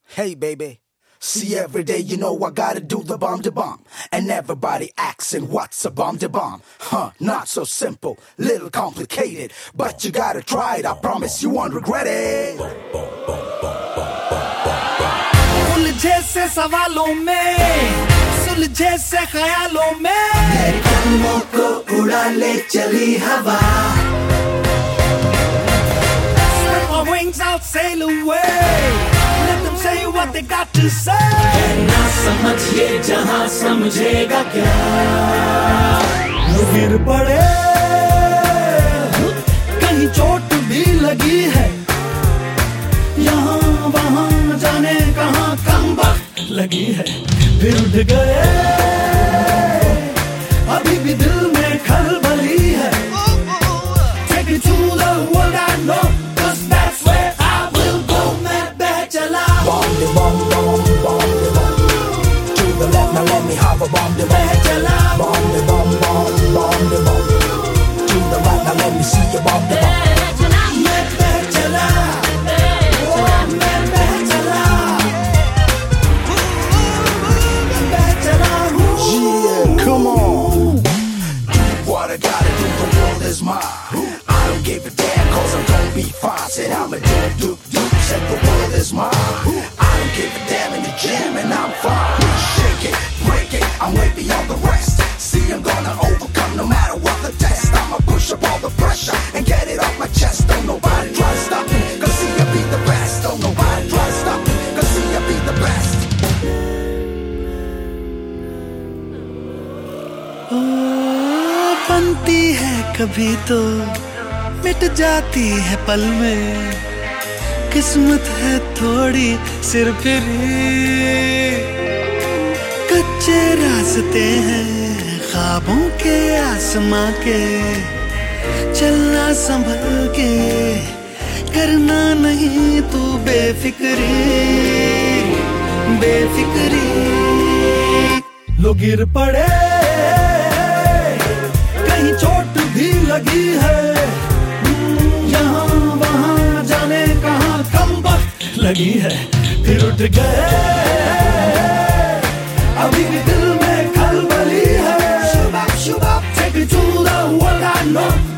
Hey baby, see every day you know I gotta do the bomb to bomb. And everybody asking what's a bomb to bomb? Not so simple, little complicated. But you gotta try it, I promise you won't regret it. उलझे से सवालों में, सुलझे से ख्यालों में, तेरे कदमों को उड़ा ले चली हवा. Spread my wings, I'll sail away. Let them say what they got to say. ना समझ ये जहां समझेगा क्या. गिर पड़े, कहीं चोट भी लगी है. यहाँ वहाँ जाने कहाँ कमबख्त लगी है. फिर उठ गए, अभी भी दिल में खलबली है. Take it to the world I know, 'cause that's where I will go. मैं बह चला. Bomb the bomb, bomb, bomb the bomb. To the left, now let me have a bomb the bomb. बह चला. Bomb the bomb, bomb, bomb the bomb. To the right, now let me see you bomb the bomb. मैं बह चला. मैं बह चला. बह चला हूँ. Yeah, come on. Do what I gotta do, the world is mine. I don't give a damn, 'cause I'm gonna be fine. Said I'm a do, said the world is mine. I don't give a damn in the jam and I'm fine. Shake it, break it, I'm way beyond the rest. See, I'm gonna overcome no matter what the test. I'ma push up all the pressure and get it off my chest. Don't nobody try to stop me, 'cause see, I be the best. Don't nobody try to stop me, 'cause see, I be the best. बनती है कभी तो मिट जाती है पल में. किस्मत है थोड़ी सिर फिरी. कच्चे रास्ते हैं ख्वाबों के आसमां के. चलना संभल के, करना नहीं तू बेफिक्री. बेफिक्री. लोग गिर पड़े, कहीं चोट भी लगी है. यहाँ वहाँ जाने कहाँ कमबख्त लगी है. फिर उठ गए, अभी भी दिल में खलबली है. Take it to the world I know.